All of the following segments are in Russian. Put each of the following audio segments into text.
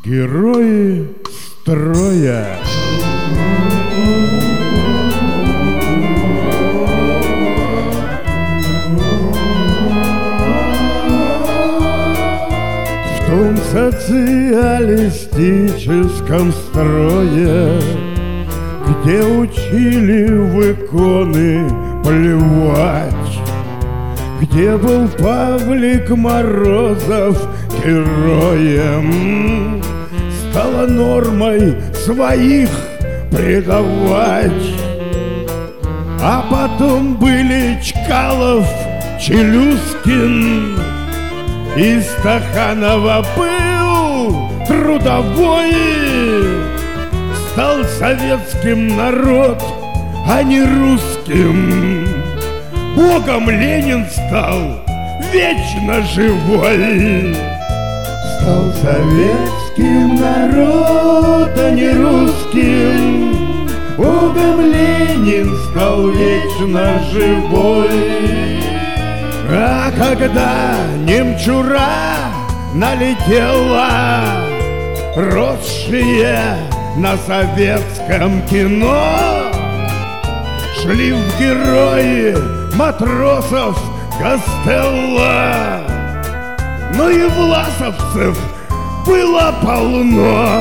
Герои строя. В том социалистическом строе, где учили в иконы плевать, где был Павлик Морозов героем, стало нормой своих предавать. А потом были Чкалов, Челюскин, и Стаханова был трудовой. Стал советским народ, а не русским. Богом Ленин стал вечно живой. Стал советским народ, а не русским. Богом Ленин стал вечно живой. А когда немчура налетела, росшие на советском кино, шли в герои матросов Гастелло. Но и власовцев было полно.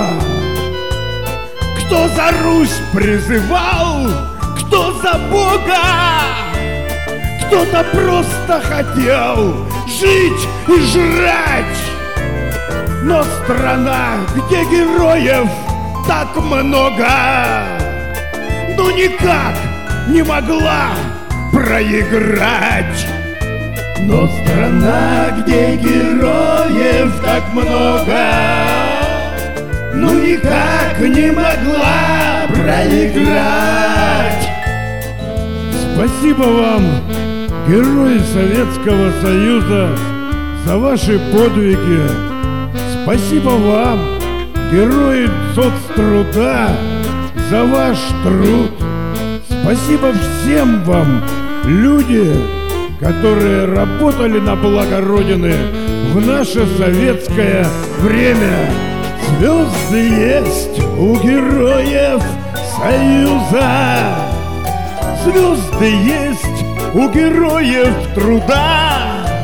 Кто за Русь призывал, кто за Бога, кто-то просто хотел жить и жрать. Но страна, где героев так много, ну никак не могла проиграть. Но страна, где героев так много, ну никак не могла проиграть. Спасибо вам, герои Советского Союза, за ваши подвиги. Спасибо вам, герои соцтруда, за ваш труд. Спасибо всем вам, люди, которые работали на благо Родины в наше советское время. Звезды есть у героев Союза, звезды есть у героев труда.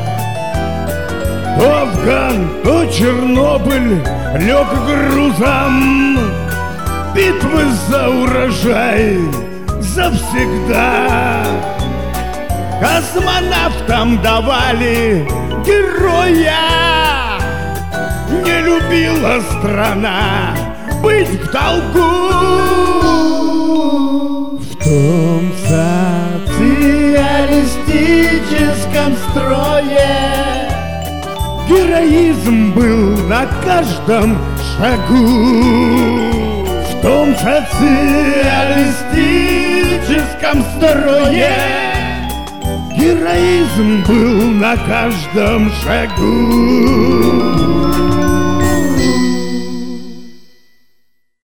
То Афган, то Чернобыль лег грузом, битвы за урожай завсегда. Космонавтам давали героя. Не любила страна быть в долгу. В том социалистическом строе героизм был на каждом шагу. В том социалистическом строе героизм был на каждом шагу.